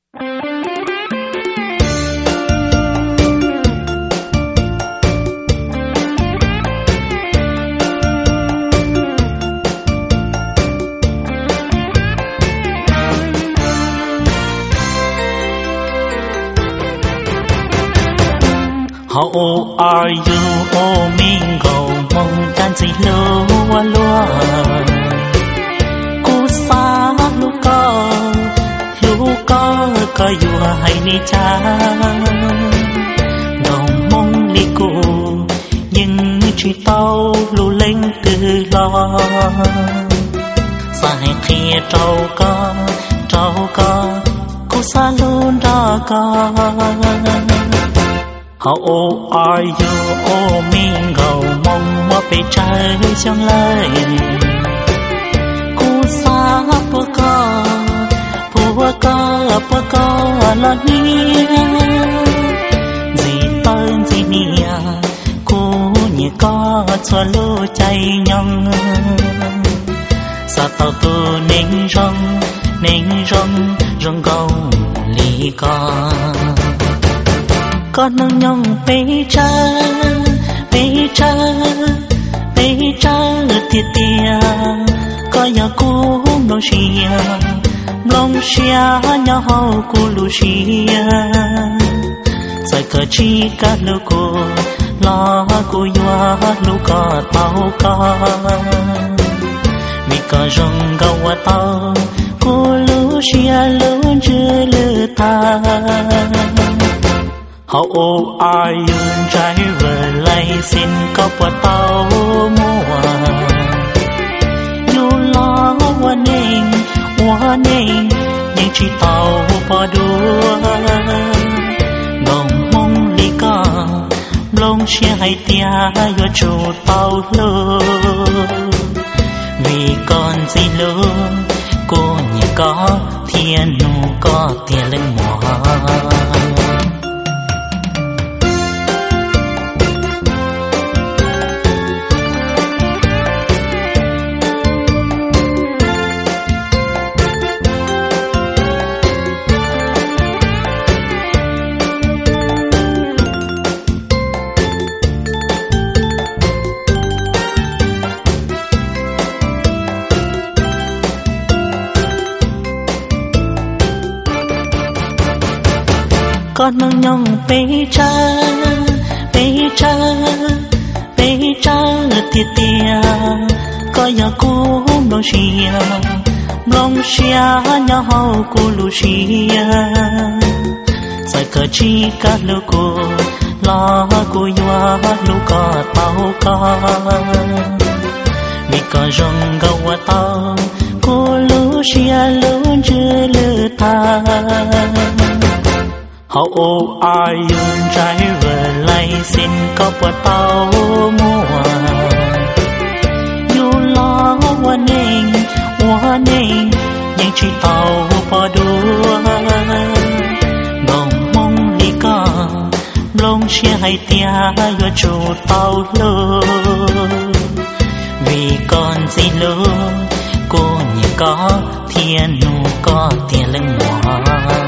How are you, oh Mingo, mong tan gì lúa lúa, cú sa lúa có yêu hay ni cha, đầu mong đi cô, nhưng chỉ tao lù lên từ lo, sai khi trâu có, cú sa luôn đó có. How are you, oh Mingo, mong mua bể trái trong lời. Cú sa bữa có lo nia. Gì tên gì nia, cú nhẹ có cho lũ cháy nhông. Sa tao tu nên rong gông lì con. Con nâng nhông bế cha tiệt tia có nhà cũ nông xia nhà hậu cũ lù xia sai cờ chi cả lũ cô lo cô yoa lũ có tao có mi có rong gạo tao cô lũ xia lũ chưa lư ta. How are you, driver license có bỏ tàu mua. You lo warning, nhưng chỉ tàu bỏ đua. Gồng mong đi có, lông xe hay tia yo chủ tàu lô. Vì con gì lô, cô nhỉ có thiên nụ có tiền lên mùa. Con nâng nhông bế cha tiệt tia có nhà cũ nông xia nhà hậu cũ lù xia sai cờ chi cả lũ cô lo cô yoa lũ có tao có mi có rong gạo tao cô lũ xia lũ chưa lư ta. How are you, driver license có bỏ tàu mua. You lo warning, nhưng chỉ tàu bỏ đua. Gồng mong đi có, lông xe hay tia yo chủ tàu lô. Vì con gì lô, cô nhỉ có thiên nụ có tiền lên mùa.